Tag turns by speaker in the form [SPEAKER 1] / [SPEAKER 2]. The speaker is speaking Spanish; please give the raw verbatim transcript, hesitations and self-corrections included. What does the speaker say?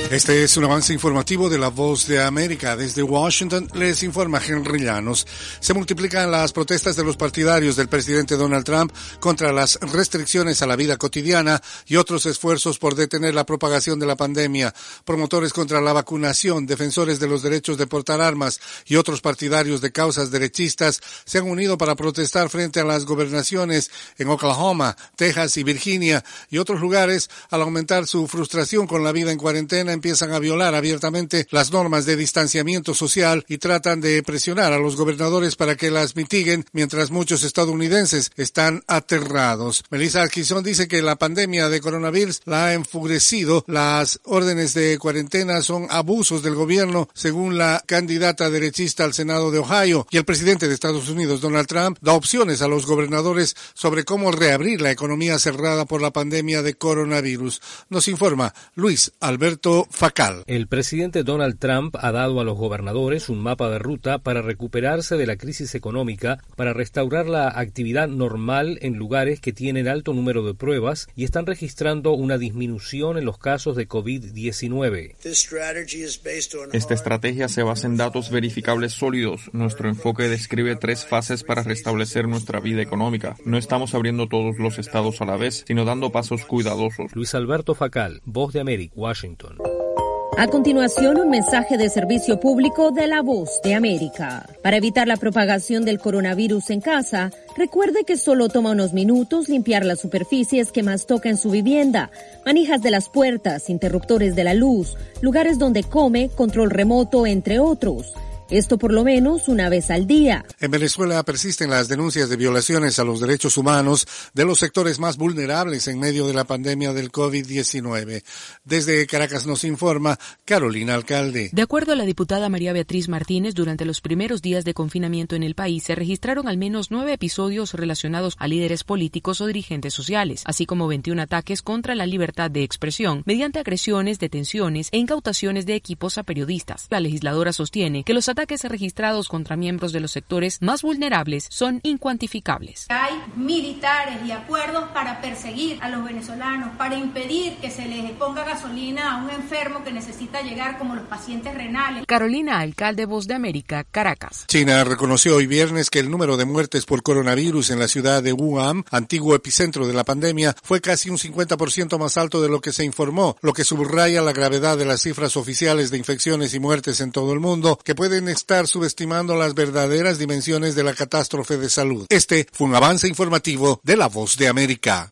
[SPEAKER 1] Este es un avance informativo de La Voz de América. Desde Washington les informa Henry Llanos. Se multiplican las protestas de los partidarios del presidente Donald Trump contra las restricciones a la vida cotidiana y otros esfuerzos por detener la propagación de la pandemia. Promotores contra la vacunación, defensores de los derechos de portar armas y otros partidarios de causas derechistas se han unido para protestar frente a las gobernaciones en Oklahoma, Texas y Virginia y otros lugares al aumentar su frustración con la vida en cuarentena. Empiezan a violar abiertamente las normas de distanciamiento social y tratan de presionar a los gobernadores para que las mitiguen, mientras muchos estadounidenses están aterrados. Melissa Atkinson dice que la pandemia de coronavirus la ha enfurecido. Las órdenes de cuarentena son abusos del gobierno, según la candidata derechista al Senado de Ohio, y el presidente de Estados Unidos, Donald Trump, da opciones a los gobernadores sobre cómo reabrir la economía cerrada por la pandemia de coronavirus. Nos informa Luis Alberto Facal.
[SPEAKER 2] El presidente Donald Trump ha dado a los gobernadores un mapa de ruta para recuperarse de la crisis económica, para restaurar la actividad normal en lugares que tienen alto número de pruebas y están registrando una disminución en los casos de COVID diecinueve.
[SPEAKER 3] Esta estrategia se basa en datos verificables sólidos. Nuestro enfoque describe tres fases para restablecer nuestra vida económica. No estamos abriendo todos los estados a la vez, sino dando pasos cuidadosos.
[SPEAKER 2] Luis Alberto Facal, Voz de América, Washington.
[SPEAKER 4] A continuación, un mensaje de servicio público de La Voz de América. Para evitar la propagación del coronavirus en casa, recuerde que solo toma unos minutos limpiar las superficies que más toca en su vivienda, manijas de las puertas, interruptores de la luz, lugares donde come, control remoto, entre otros. Esto por lo menos una vez al día.
[SPEAKER 1] En Venezuela persisten las denuncias de violaciones a los derechos humanos de los sectores más vulnerables en medio de la pandemia del COVID diecinueve. Desde Caracas nos informa Carolina Alcalde.
[SPEAKER 5] De acuerdo a la diputada María Beatriz Martínez, durante los primeros días de confinamiento en el país se registraron al menos nueve episodios relacionados a líderes políticos o dirigentes sociales, así como veintiún ataques contra la libertad de expresión mediante agresiones, detenciones e incautaciones de equipos a periodistas. La legisladora sostiene que los ataques ataques registrados contra miembros de los sectores más vulnerables son incuantificables.
[SPEAKER 6] Hay militares y acuerdos para perseguir a los venezolanos, para impedir que se les ponga gasolina a un enfermo que necesita llegar, como los pacientes renales.
[SPEAKER 5] Carolina Alcalde, Voz de América, Caracas.
[SPEAKER 1] China reconoció hoy viernes que el número de muertes por coronavirus en la ciudad de Wuhan, antiguo epicentro de la pandemia, fue casi un cincuenta por ciento más alto de lo que se informó, lo que subraya la gravedad de las cifras oficiales de infecciones y muertes en todo el mundo, que pueden estar subestimando las verdaderas dimensiones de la catástrofe de salud. Este fue un avance informativo de La Voz de América.